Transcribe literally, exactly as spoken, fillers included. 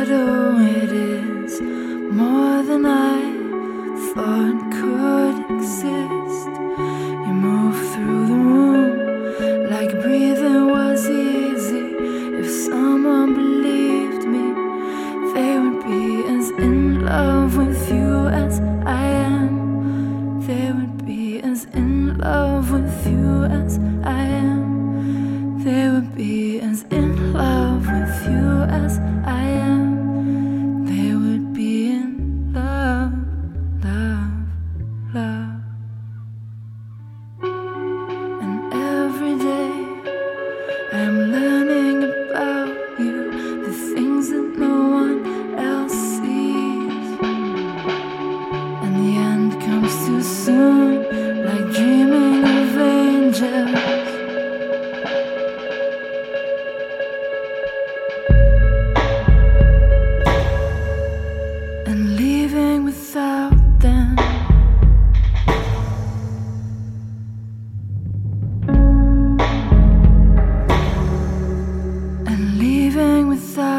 But oh, it is more than I thought could exist. You move through the room like breathing was easy. If someone believed me, they would be as in love with you as I am. They would be as in love with you as I am. They would be as in love with you as I am. They would be in love, love, love. And every day I'm learning about you, the things that no one else sees. And the end comes too soon, like dreaming of angels. And leaving without them. And leaving without